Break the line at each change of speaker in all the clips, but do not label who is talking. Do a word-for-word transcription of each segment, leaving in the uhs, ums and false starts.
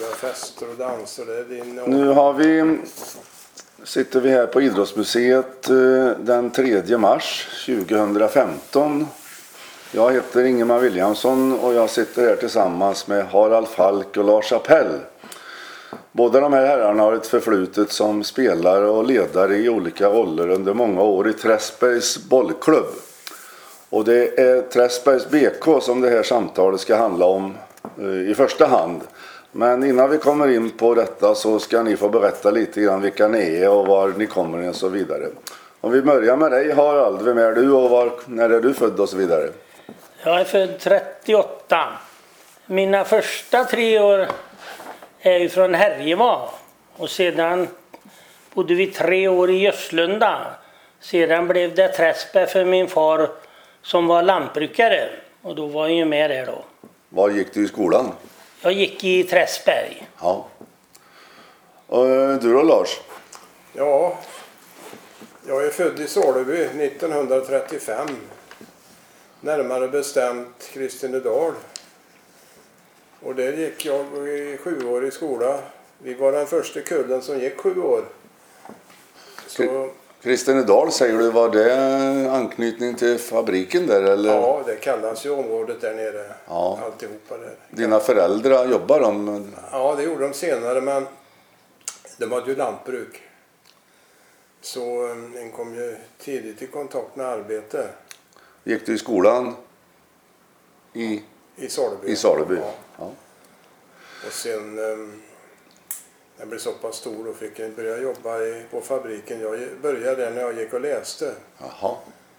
och fester och danser. Det är din och...
Nu har vi, sitter vi här på Idrottsmuseet den tredje mars tjugohundrafemton. Jag heter Ingemar Williamson och jag sitter här tillsammans med Harald Falk och Lars Appell. Båda de här herrarna har ett förflutet som spelare och ledare i olika roller under många år i Träsbergs bollklubb. Och det är Träsbergs B K som det här samtalet ska handla om i första hand. Men innan vi kommer in på detta så ska ni få berätta lite grann vilka ni är och var ni kommer och så vidare. Om vi börjar med dig Harald, vem är du och var, när är du född och så vidare?
Jag är född trettioåtta. Mina första tre år är ju från Härjevad. Och sedan bodde vi tre år i Göslunda. Sedan blev det Träsberg för min far som var lantbrukare. Och då var jag ju med där då.
Var gick du i skolan?
Jag gick i Träsberg.
Ja. Och du då Lars?
Ja, jag är född i Soleby nittonhundratrettiofem. Närmare bestämt Kristinedal. Och där gick jag i sju år i skola. Vi var den första kullen som gick sju år. Så...
Kristinedal säger du, var det anknytning till fabriken där eller?
Ja, det kallas ju området där nere.
Ja.
Alltihopa där.
Dina föräldrar jobbar de?
Ja, det gjorde de senare, men de hade ju lantbruk. Så en kom ju tidigt i kontakt med arbete.
Gick du i skolan i,
I Soleby?
I Soleby, ja. Ja.
Och sen um, jag blev så pass stor och fick jag börja jobba i, på fabriken. Jag började där när jag gick och läste.
Jaha.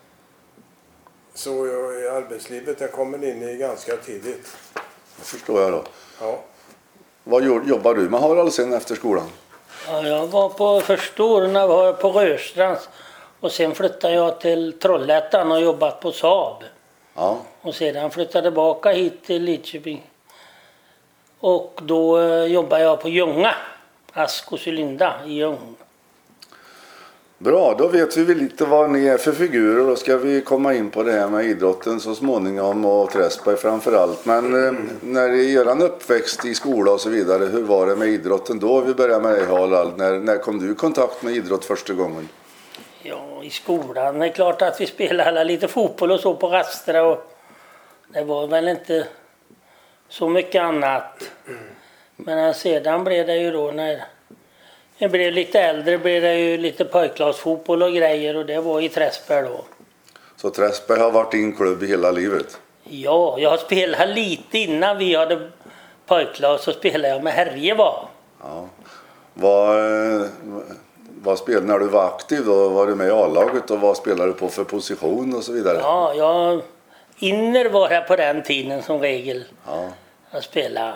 Så jag, i arbetslivet jag kommer in i ganska tidigt.
Det förstår jag då.
Ja.
Vad jobbar du med Harald sen efter skolan?
Ja, jag var på första åren var jag på Rörstrands. Och sen flyttade jag till Trollhättan och jobbat på Saab.
Ja.
Och sedan flyttade jag tillbaka hit till Lidköping. Och då jobbade jag på Ljunga. Ask och Cylinda i Ljung.
Bra, då vet vi lite vad ni är för figurer. Då ska vi komma in på det här med idrotten så småningom och Träsberg framförallt. Men mm. när i er uppväxt i skola och så vidare, hur var det med idrotten då? Vi börjar med dig Harald. När, när kom du i kontakt med idrott första gången?
Ja, i skolan. Det är klart att vi spelade lite fotboll och så på rasterna. Och det var väl inte så mycket annat. Men sedan blev det ju då när jag blev lite äldre blev det ju lite pojklagsfotboll och grejer. Och det var i Träsberg då.
Så Träsberg har varit din klubb i hela livet?
Ja, jag spelade lite innan vi hade pojklag så spelade jag med Härjevad.
Ja. Vad, vad spelade när du var aktiv då? Var du med i A-laget och vad spelade du på för position och så vidare?
Ja, jag inner var jag på den tiden som regel.
Ja.
Jag spelade.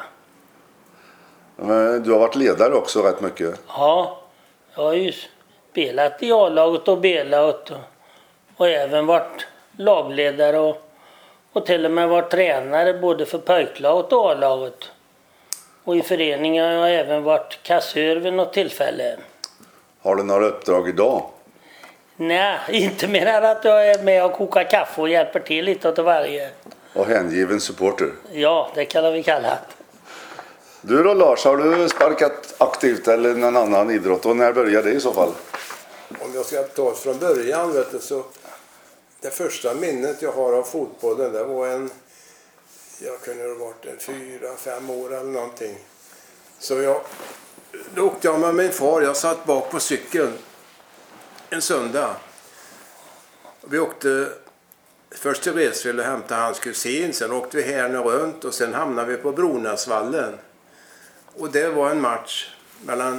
Men du har varit ledare också rätt mycket?
Ja, jag har ju spelat i A-laget och B-laget och, och även varit lagledare och, och till och med varit tränare både för pojklaget och A-laget. Och i föreningen har jag även varit kassör vid något tillfälle.
Har du några uppdrag idag?
Nej, inte mer än att jag är med och kokar kaffe och hjälper till lite åt varje.
Och hängiven supporter?
Ja, det kan vi kalla det.
Du då Lars, har du sparkat aktivt eller någon annan idrott och när började det i så fall?
Om jag ska ta från början vet du, så det första minnet jag har av fotbollen det var en, jag kunde ha varit en fyra, fem år eller någonting. Så jag, då åkte jag med min far, jag satt bak på cykeln en söndag. Vi åkte först till Resvill och hämtade hans kusin, sen åkte vi här runt och sen hamnade vi på Bronäsvallen. Och det var en match mellan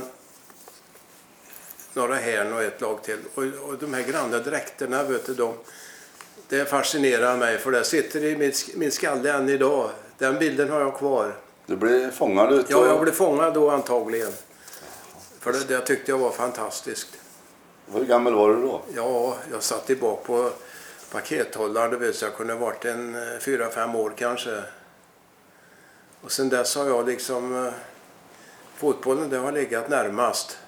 några härn och ett lag till. Och, och de här granda dräkterna, vet du, de, det fascinerar mig för det sitter i min, min skalle än idag. Den bilden har jag kvar.
Du blev fångad ut?
Ja, jag blev fångad då antagligen. För det, det tyckte jag var fantastiskt.
Hur gammal var du då?
Ja, jag satt i bak på pakethållaren, det vet jag kunde ha varit en fyra, fem år kanske. Och sen dess har jag liksom, fotbollen det har legat närmast.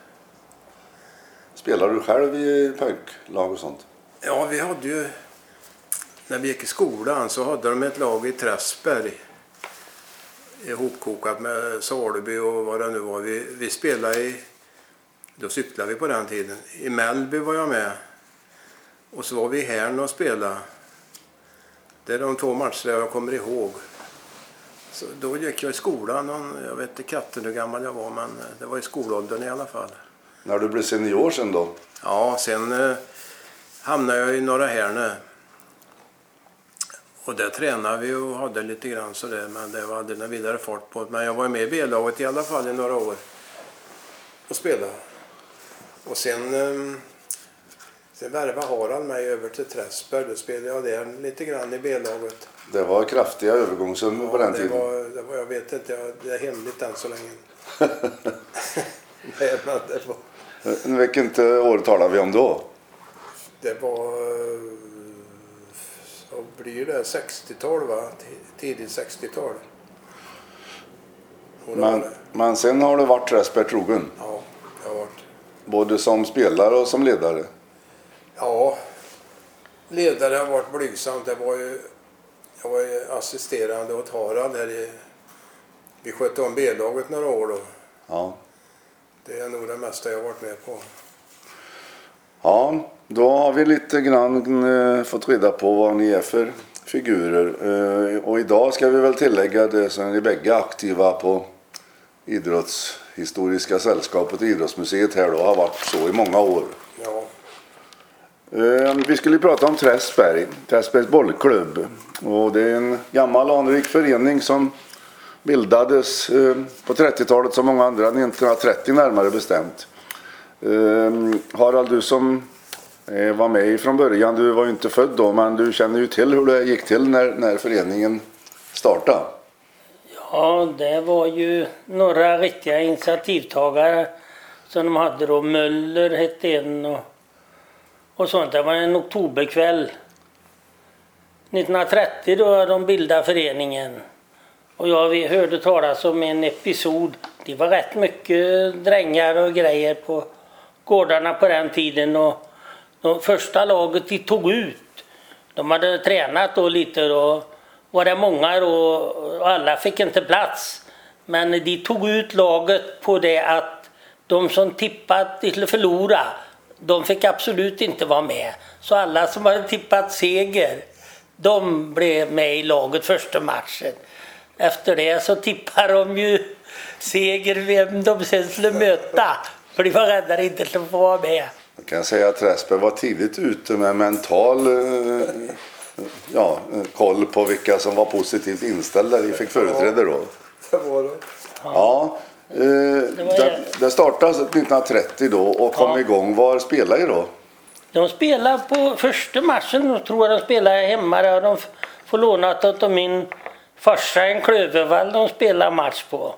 Spelar du själv i pojklag och sånt?
Ja, vi hade ju, när vi gick i skolan så hade de ett lag i Träsberg. ihopkokat med Saleby och vad det nu var. Vi, vi spelade i, då cyklade vi på den tiden. I Mellby var jag med. Och så var vi här och spelade. Det är de två matcher jag kommer ihåg. Så då gick jag i skolan. Jag vet inte katten hur gammal jag var, men det var i skolåldern i alla fall.
När du blev senior sen då?
Ja, sen eh, hamnade jag i Norra Härnö. Och där tränade vi och hade lite grann sådär, men det var aldrig någon vidare fart på. Men jag var med i B-laget i alla fall i några år och spelade. Och sen, eh, sen värvade Harald mig över till Träsberg. Då spelade jag där lite grann i B-laget.
Det var kraftiga övergångssummor
Ja,
på den
det
tiden.
var, det var, jag vet inte, jag, det är hemligt än så länge. Nej, men det var...
Vilket år talar vi om då?
Det var, så blir det sextiotal va? Tidigt sextiotal.
Men, men sen har du varit Träsberg trogen?
Ja, jag har varit.
Både som spelare och som ledare?
Ja, ledare har varit blygsamt. Det var ju, jag var ju assisterande åt Harald här i, vi skötte om B-laget några år då.
Ja.
Det är nog det mesta jag har varit med på.
Ja, då har vi lite grann eh, fått reda på vad ni är för figurer. Eh, och idag ska vi väl tillägga det som ni bägge aktiva på Idrottshistoriska sällskapet och Idrottsmuseet här då har varit så i många år.
Ja.
Eh, vi skulle prata om Träsberg, Träsbergs bollklubb. Och det är en gammal anrik förening som bildades eh, på trettiotalet som många andra, nittonhundratrettio närmare bestämt. Eh, Harald, du som eh, var med från början, du var ju inte född då, men du känner ju till hur det gick till när, när föreningen startade.
Ja, det var ju några riktiga initiativtagare som de hade då. Möller hette en och, och sånt. Det var en oktoberkväll nittonhundratrettio då de bildade föreningen. Och jag hörde talas om en episod. Det var rätt mycket drängar och grejer på gårdarna på den tiden. Och de första laget de tog ut, de hade tränat då lite då. Var det många då, och alla fick inte plats. Men de tog ut laget på det att de som tippat till att förlora, de fick absolut inte vara med. Så alla som hade tippat seger, de blev med i laget första matchen. Efter det så tippar de ju seger vem de sen skulle möta. För de var rädda inte att få vara med.
Jag kan säga att Träsberg var tidigt ute med mental eh, ja, koll på vilka som var positivt inställda. De fick företräde då.
Det var det.
Ja, eh, det, det startade nittonhundratrettio då och kom
Ja.
igång. Var spelade ni då?
De spelade på första matchen, då tror jag de spelade hemma. Där. De får lånat av min farsa en Klövervall de spelade match på.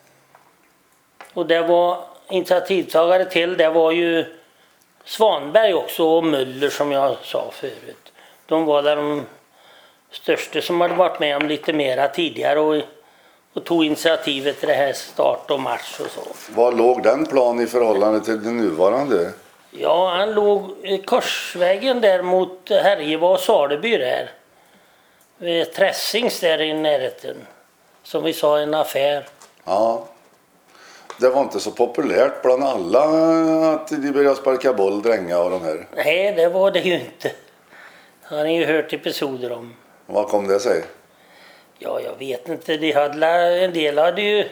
Och det var initiativtagare till, det var ju Svanberg också och Möller som jag sa förut. De var där de största som hade varit med om lite mera tidigare och, och tog initiativet till det här start och match och så.
Var låg den plan i förhållande till den nuvarande?
Ja, han låg i korsvägen där mot Härjeva och Saleby där. Vid Trässings där i närheten. Som vi sa, en affär.
Ja. Det var inte så populärt bland alla att de började sparka boll, dränga och de här.
Nej, det var det ju inte. Har ni ju hört episoder om.
Vad kom det sig?
Ja, jag vet inte. De hade, en del hade ju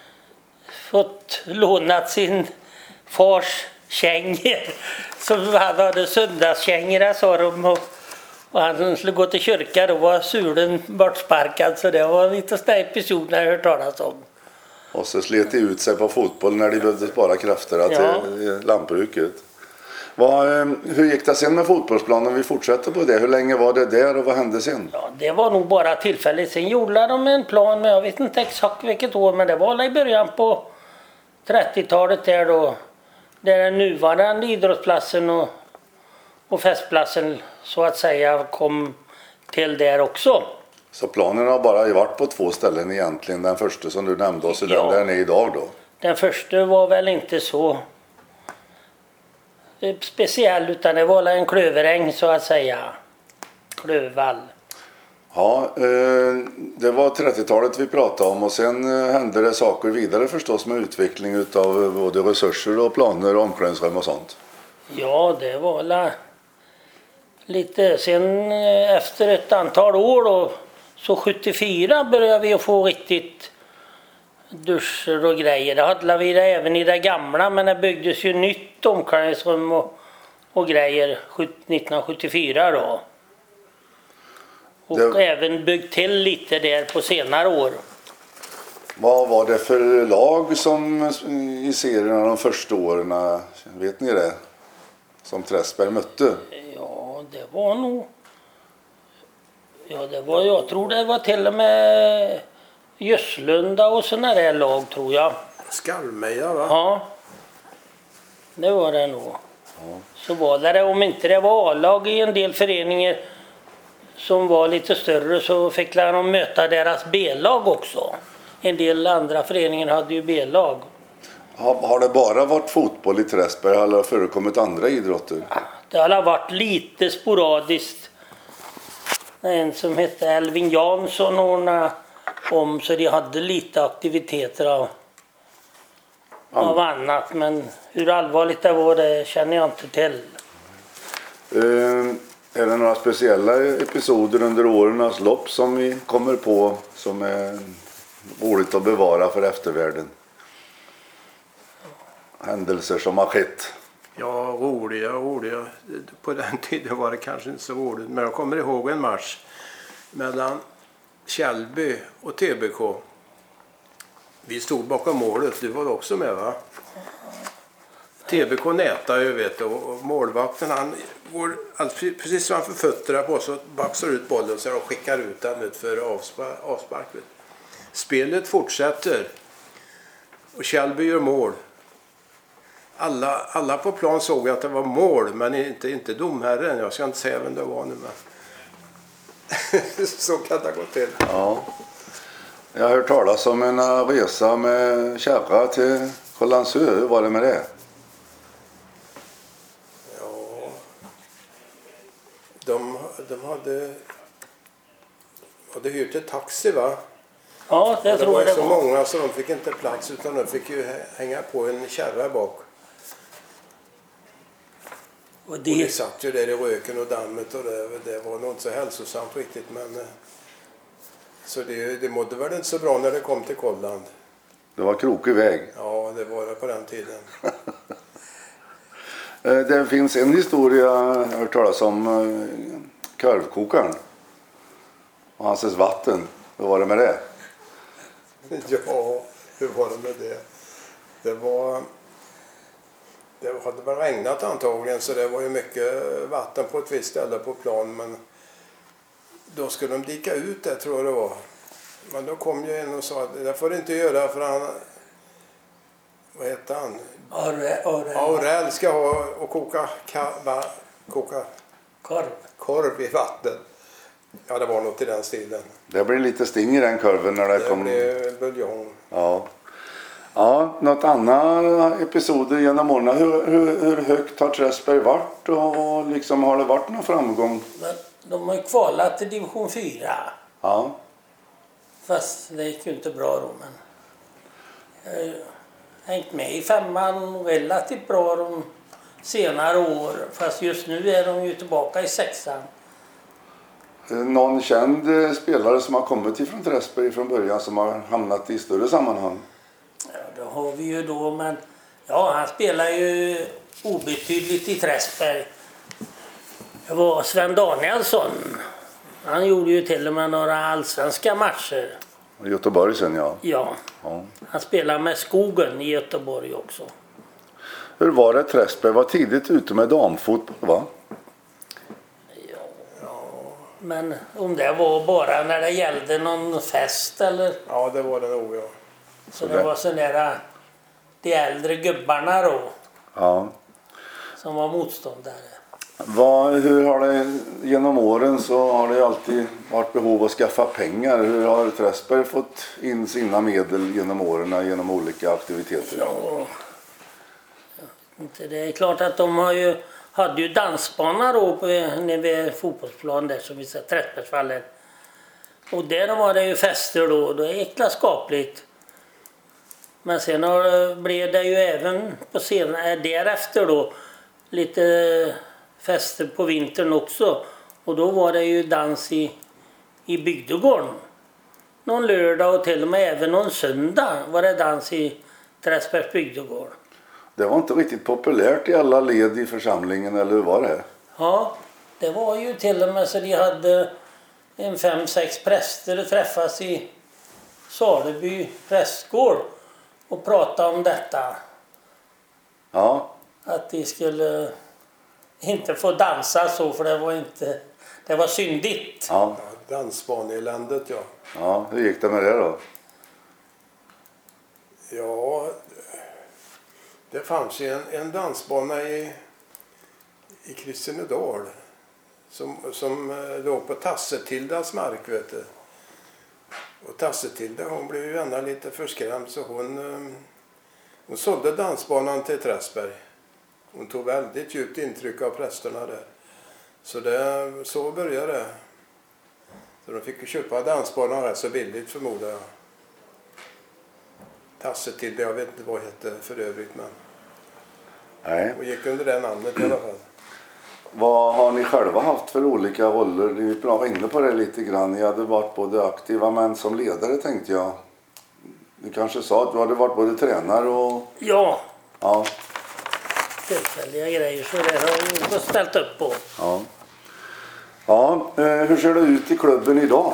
fått lånat sin fars kängor. Som han hade söndagskängor, sa de. Och, och han skulle gå till kyrka, då var sulen bortsparkad. Så det var lite sådana episoder jag hört talas om.
Och så slet de ut sig på fotboll när de behövde spara krafter till ja. lantbruket. Vad, hur gick det sen med fotbollsplanen? Vi fortsätter på det. Hur länge var det där och vad hände sen?
Ja, det var nog bara tillfälligt. Sen gjorde de en plan, men jag vet inte exakt vilket år. Men det var i början på trettiotalet där då. Där den nuvarande idrottsplatsen och, och festplatsen så att säga kom till där också.
Så planen har bara varit på två ställen egentligen. Den första som du nämnde och så
Ja.
den där är idag då.
Den första var väl inte så speciell utan det var en klöveräng så att säga. Klövvall.
Ja, eh, det var trettiotalet vi pratade om och sen eh, hände det saker vidare förstås med utveckling utav både resurser och planer och omklädningsrum och sånt.
Ja, det var la, lite sen eh, efter ett antal år då, så sjuttiofyra började vi att få riktigt duscher och grejer. Det hade vi det även i det gamla, men det byggdes ju nytt omklädningsrum och, och grejer nittonhundrasjuttiofyra då. Och
Det-
även byggt till lite där på senare år.
Vad var det för lag som i serierna de första åren, vet ni det? Som Träsberg mötte?
Ja, det var nog... Ja, det var, jag tror det var till och med Göslunda och såna där lag, tror jag.
Skalmeja, va?
Ja, det var det nog. Så var det, om inte det var A-lag i en del föreningar som var lite större, så fick de möta deras B-lag också. En del andra föreningar hade ju B-lag.
Har, har det bara varit fotboll i Träsberg eller har det förekommit andra idrotter?
Det har varit lite sporadiskt. En som hette Elvin Jansson ordnade om, så de hade lite aktiviteter av, av annat. Men hur allvarligt det var, det känner jag inte till.
Eh, är det några speciella episoder under årens lopp som vi kommer på som är roligt att bevara för eftervärlden? Händelser som har skett.
Ja, roliga, roliga. På den tiden var det kanske inte så roligt. Men jag kommer ihåg en match mellan Källby och T B K. Vi stod bakom målet. Du var också med, va? T B K nätar ju, vet du. Och målvakten, han går alltså, precis framför fötterna på, så baxar ut bollen så och skickar ut den ut för avspark. avspark vet. Spelet fortsätter. Och Källby gör mål. Alla, alla på plan såg att det var mål, men inte, inte domherren. Jag ska inte säga vem det var nu, men så kan det gå till.
Ja. Jag har hört talas om en resa med kärra till Själlandsö. Hur var det med det?
Ja, de, de hade, hade hyrt ett taxi, va?
Ja, det,
Det
tror
var
jag
ju
det
så
var.
många så de fick inte plats, utan de fick ju hänga på en kärra bak.
Och
Och det
det,
satt ju där i röken och dammet och det, det var nog inte så hälsosamt riktigt, men eh, så det, det mådde väl inte så bra när det kom till Kolland.
Det var krokig väg.
Ja, det var det på den tiden.
Eh, Det finns en historia jag har hört talas om, eh, korvkokaren och hans vatten. Hur var det med det?
Ja, hur var det med det? Det var... Det hade väl regnat antagligen, så det var ju mycket vatten på ett visst ställe på plan, men då skulle de dika ut det, tror jag det var. Men då kom ju en och sa att det får du inte göra, för han... Vad heter han?
Arre, arre,
Aurel ska ha och koka, ka, va, koka
korv.
korv i vatten. Ja, det var något i den stilen.
Det blir lite sting i den kurven när det,
Det
kom.
blev buljong.
Ja. Ja, något annat episoder genom åren. Hur, hur, hur högt har Träsberg varit och liksom har det varit någon framgång?
Men de har ju kvalat till division fyra.
Ja.
Fast det gick ju inte bra då, men jag har ju hängt med i femman relativt bra de senare år. Fast just nu är de ju tillbaka i sexan.
Någon känd eh, spelare som har kommit ifrån Träsberg från början som har hamnat i större sammanhang?
Ja, det har vi ju då, men ja, han spelar ju obetydligt i Träsberg. Det var Sven Danielsson. Han gjorde ju till och med några allsvenska matcher.
Göteborg sen, ja.
Ja,
ja.
han spelar med Skogen i Göteborg också.
Hur var det? Träsberg var tidigt ute med damfotboll, va?
Men om det var bara när det gällde någon fest eller
Ja, det var det nog, ja.
så det var sån där de äldre gubbarna då
Ja.
som var motståndare.
Vad, hur har det genom åren så har det alltid varit behov av att skaffa pengar. Hur har Träsberg fått in sina medel genom åren genom olika aktiviteter?
Ja, inte det är klart att de har ju hade ju dansbana då på, nere vid fotbollsplan där som vi säger Träsbergsvallen. Och där var det ju fester då. Det är äckla skapligt. Men sen har, blev det ju även på senare, därefter då lite fester på vintern också. Och då var det ju dans i, i bygdegården. Någon lördag och till och med även någon söndag var det dans i Träsbergs bygdegård.
Det var inte riktigt populärt i alla led i församlingen, eller hur var det?
Ja, det var ju till och med så de hade en fem, sex präster träffas i Saleby prästgård och prata om detta.
Ja,
Att de skulle inte få dansa så, för det var inte, det var syndigt.
ja,
Ja, dansbaneeländet, ja.
ja. Hur gick det med det då?
Ja, det fanns ju en, en dansbana i, i Kristinedal som, som eh, låg på Tassetildas mark, vet du. Och Tassetilda, hon blev ju gärna lite förskrämd, så hon, eh, hon sålde dansbanan till Träsberg. Hon tog väldigt djupt intryck av prästerna där. Så det, så började det. Så de fick ju köpa dansbanan rätt så billigt, förmodar jag. Tassetilda, jag vet inte vad det hette för övrigt, men
Nej.
hon gick under det namnet i alla fall.
Vad har ni själva haft för olika roller? Ni var inne på det lite grann. Ni hade varit både aktiva men som ledare, tänkte jag. Du kanske sa att du hade varit både tränare och...
Ja,
Ja,
tillfälliga grejer, så det har jag ställt upp på.
ja. Ja, eh, hur ser det ut i klubben idag?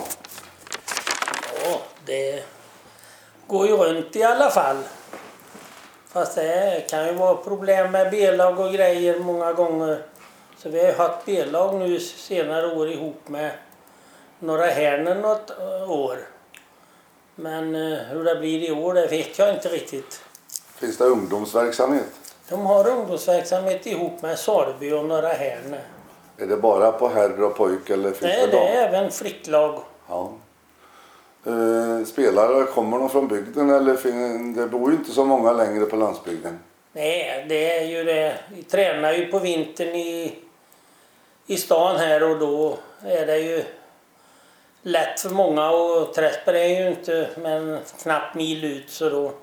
Ja, det går ju runt i alla fall. Fast det kan ju vara problem med B-lag och grejer många gånger. Så vi har ju haft B-lag nu senare år ihop med Norra Härnen något år. Men hur det blir i år, det vet jag inte riktigt.
Finns det ungdomsverksamhet?
De har ungdomsverksamhet ihop med Saleby och Norra Härnen.
Är det bara på herr och pojk eller finns
Nej,
det
det
dam?
är även flicklag.
Ja. Eh, spelare, kommer de från bygden eller fin- det bor ju inte så många längre på landsbygden?
Nej, det är ju det. Vi tränar ju på vintern i, i stan här, och då är det ju lätt för många, och Träsberg är ju inte men knappt mil ut, så då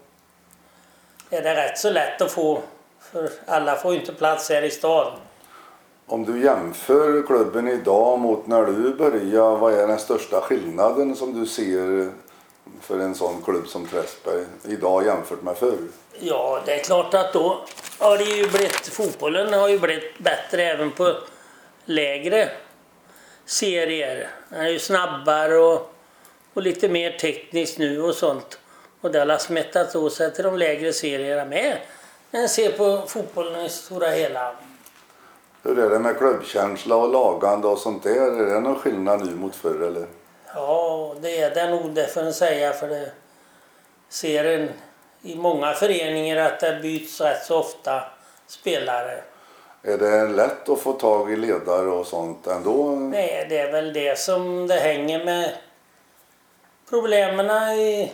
är det rätt så lätt att få, för alla får ju inte plats här i stan.
Om du jämför klubben idag mot när du började, vad är den största skillnaden som du ser för en sån klubb som Träsberg idag jämfört med förr?
Ja, det är klart att då har det ju blivit, fotbollen har ju blivit bättre även på lägre serier. Den är ju snabbare och, och lite mer tekniskt nu och sånt. Och det har smättat åt sig till de lägre serierna med. När man ser på fotbollen i stora hela.
Hur är det med klubbkänsla och lagande och sånt där? Är det någon skillnad nu mot förr eller?
Ja, det är det nog, det får jag säga, för det ser en i många föreningar att det byts rätt så ofta spelare.
Är det lätt att få tag i ledare och sånt ändå?
Nej, det är väl det som det hänger med problemen i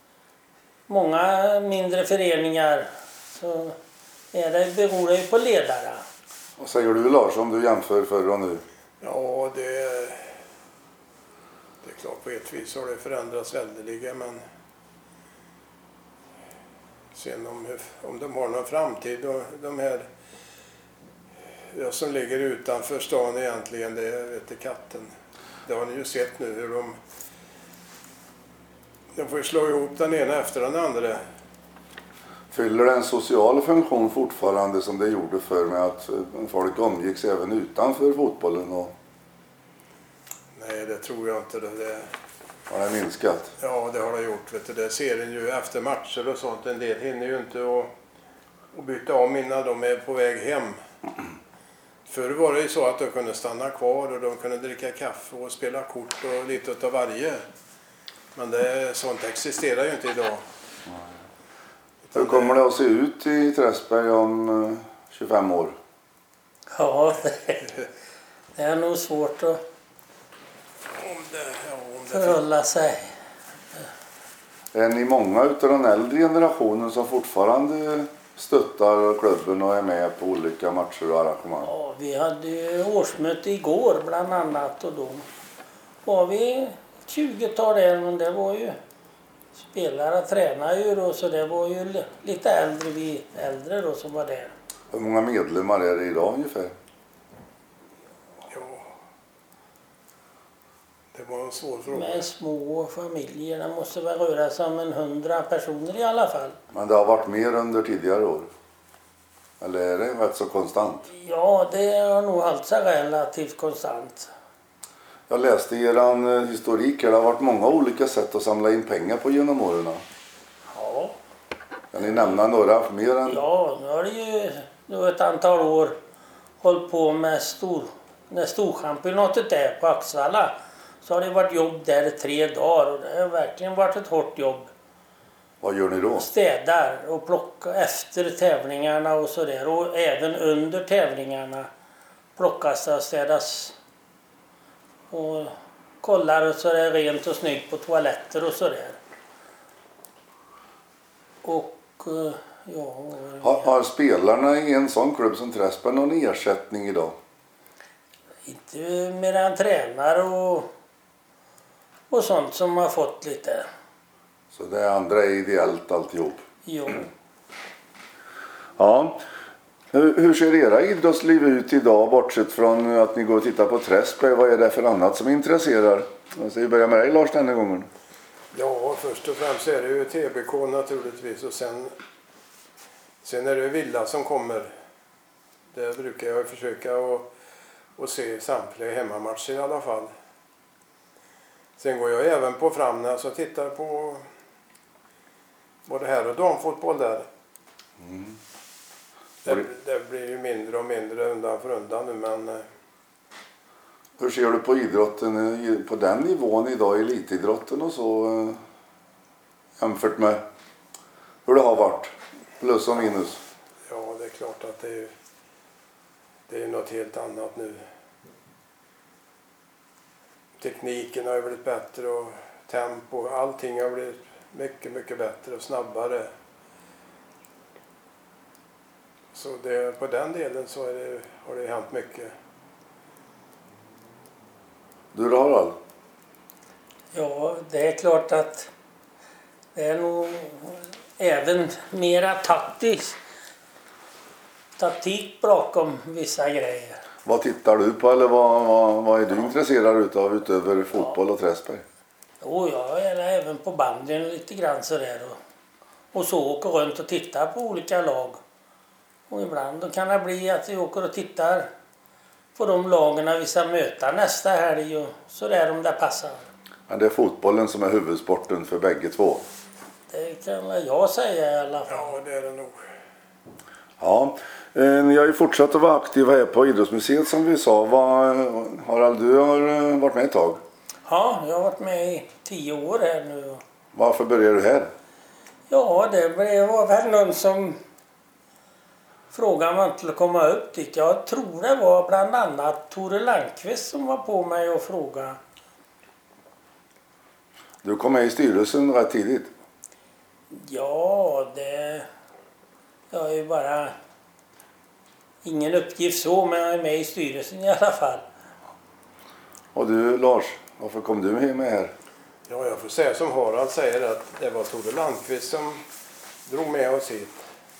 många mindre föreningar. Så är det, beror det ju på ledare.
Vad säger du, Lars, om du jämför förr och nu?
Ja, det, det är klart på ett vis har det förändrats väldigt, men sen om, om de har någon framtid och de här ja, som ligger utanför stan egentligen, det vet inte katten. Det har ni ju sett nu hur de de får ju slå ihop den ena efter den andra.
Fyller det en social funktion fortfarande som det gjorde förr med att folk omgicks även utanför fotbollen? Och...
Nej, det tror jag inte. Det, det...
Har det minskat?
Ja, det har det gjort. Vet du. Det ser en ju efter matcher och sånt. En del hinner ju inte att, att byta om innan de är på väg hem. Förr var det ju så att de kunde stanna kvar och de kunde dricka kaffe och spela kort och lite av varje. Men det, sånt existerar ju inte idag.
Hur kommer det att se ut i Träsberg om tjugofem år?
Ja, det, det är nog svårt att
Om det, ja, om det
förhålla sig.
Är ni många utav den äldre generationen som fortfarande stöttar klubben och är med på olika matcher och arrangemang?
Ja, vi hade ju årsmöte igår bland annat, och då var vi tjugotal där, men det var ju spelare tränar ju då, så det var ju lite äldre, vi äldre då som var där.
Hur många medlemmar är det idag ungefär?
Ja, det var en svår fråga.
Med små familjer, det måste väl röra sig om en hundra personer i alla fall.
Men det har varit mer under tidigare år? Eller är det rätt så konstant?
Ja, det har nog hållit sig relativt konstant.
Jag läste i er historik, det har varit många olika sätt att samla in pengar på genom åren.
Ja.
Kan ni nämna några mer än...
Ja, nu har det ju nu ett antal år hållit på med stor, när storchampionatet är på Axvalla. Så har det varit jobb där i tre dagar och det har verkligen varit ett hårt jobb.
Vad gör ni då?
Städar och plocka efter tävlingarna och sådär. Och även under tävlingarna plockas det och städas. Och kollar så det är rent och snyggt på toaletter och sådär. Och ja...
Har, har spelarna i en sån klubb som Träsberg någon ersättning idag?
Inte mer än tränare och, och sånt som har fått lite.
Så det andra är ideellt alltihop?
Jo.
Ja. Hur, hur ser era idrottsliv ut idag bortsett från att ni går och tittar på Träsberg? Vad är det för annat som intresserar? Jag ska börja med dig Lars den här gången.
Ja, först och främst är det ju T B K naturligtvis och sen, sen är det Villa som kommer. Det brukar jag försöka att, att se samtliga hemmamatcher i alla fall. Sen går jag även på Framnäs och tittar på både här och damfotboll där.
Mm.
Det, det blir ju mindre och mindre undan för undan nu, men...
Hur ser du på idrotten på den nivån idag, elitidrotten och så, jämfört med hur det har varit? Plus och minus.
Ja, det är klart att det är, det är något helt annat nu. Tekniken har ju blivit bättre och tempo, allting har blivit mycket, mycket bättre och snabbare. Så det, på den delen så är det, har det hänt mycket.
Du då Harald?
Ja, det är klart att det är nog även mera taktiskt. Taktik bakom vissa grejer.
Vad tittar du på eller vad, vad, vad är du intresserad utav utöver fotboll och Träsberg?
Jo, jag är även på banden lite grann sådär. Och, och så åker runt och tittar på olika lag. Och ibland då kan det bli att vi åker och tittar på de lagarna vi ska möta nästa helg och sådär om det passar.
Men det är fotbollen som är huvudsporten för bägge två?
Det kan väl jag säga i alla fall.
Ja, det är det nog.
Ja, ni har ju fortsatt att vara aktiva här på Idrottsmuseet som vi sa. Vad, Harald, du har varit med ett tag?
Ja, jag har varit med i tio år här nu.
Varför började du här?
Ja, det var väl någon som frågade man till att komma upp dit. Jag tror det var bland annat Tore Landqvist som var på mig och frågade.
Du kom med i styrelsen rätt tidigt.
Ja, det... Jag är ju bara... Ingen uppgift så, men jag är med i styrelsen i alla fall.
Och du Lars, varför kom du med här?
Ja, jag får säga som Harald säger att det var Tore Landqvist som drog med oss hit.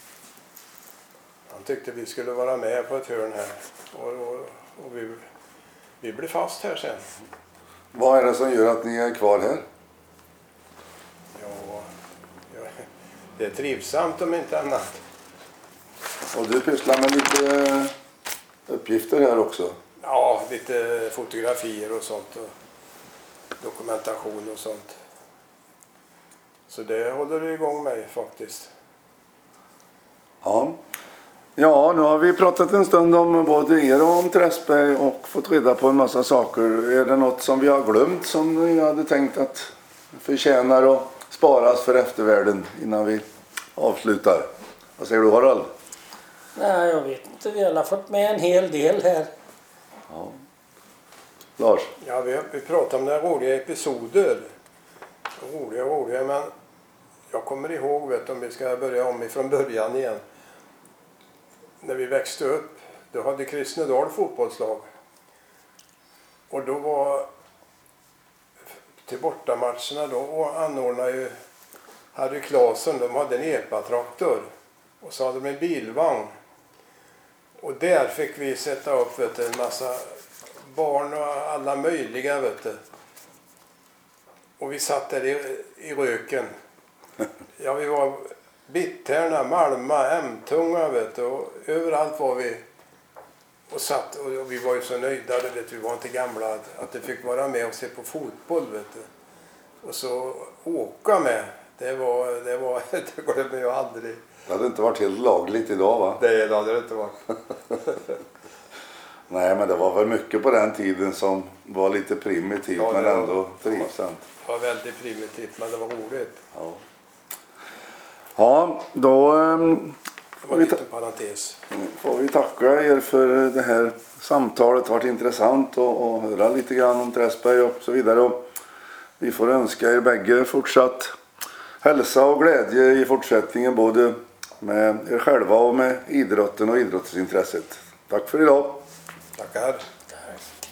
Han tyckte vi skulle vara med på ett hörn här. Och, och, och vi, vi blev fast här sen.
Vad är det som gör att ni är kvar här?
Ja, ja, det är trivsamt om inte annat.
Och du pysslar med lite uppgifter här också?
Ja, lite fotografier och sånt. Och dokumentation och sånt. Så det håller du igång med faktiskt.
Ja. Ja, nu har vi pratat en stund om både er och om Träsberg och fått reda på en massa saker. Är det något som vi har glömt som ni hade tänkt att förtjänar att sparas för eftervärlden innan vi avslutar? Vad säger du Harald?
Nej, jag vet inte. Vi har alla fått med en hel del här.
Ja. Lars?
Ja, vi, vi pratar om några roliga episoder. Roliga, roliga, men jag kommer ihåg, vet du, om vi ska börja om ifrån början igen. När vi växte upp, då hade Kristnedal fotbollslag. Och då var till bortamatcherna då och anordnade ju Harry Claesson, de hade en epatraktor och så hade de en bilvagn. Och där fick vi sätta upp vet du, en massa barn och alla möjliga vet du. Och vi satt där i, i röken. Ja, vi var Bittärna, Malma, Ämtunga vet du, och överallt var vi och satt och vi var ju så nöjda, vet du, vi var inte gamla att, att det fick vara med och se på fotboll vet du. Och så åka med, det var, det var, det glömmer jag aldrig.
Det hade inte varit helt lagligt idag va?
Det hade det inte varit.
Nej, men det var väl mycket på den tiden som var lite primitivt
Ja,
men
var,
ändå trivsamt.
Det var väldigt primitivt men det var roligt.
Ja, ja då um,
det var en liten parentes.
får vi tacka er för det här samtalet. Det har varit intressant att höra lite grann om Träsberg och så vidare. Och vi får önska er bägge fortsatt hälsa och glädje i fortsättningen både med er själva och med idrotten och idrottsintresset. Tack för idag.
Tackar.
Tack.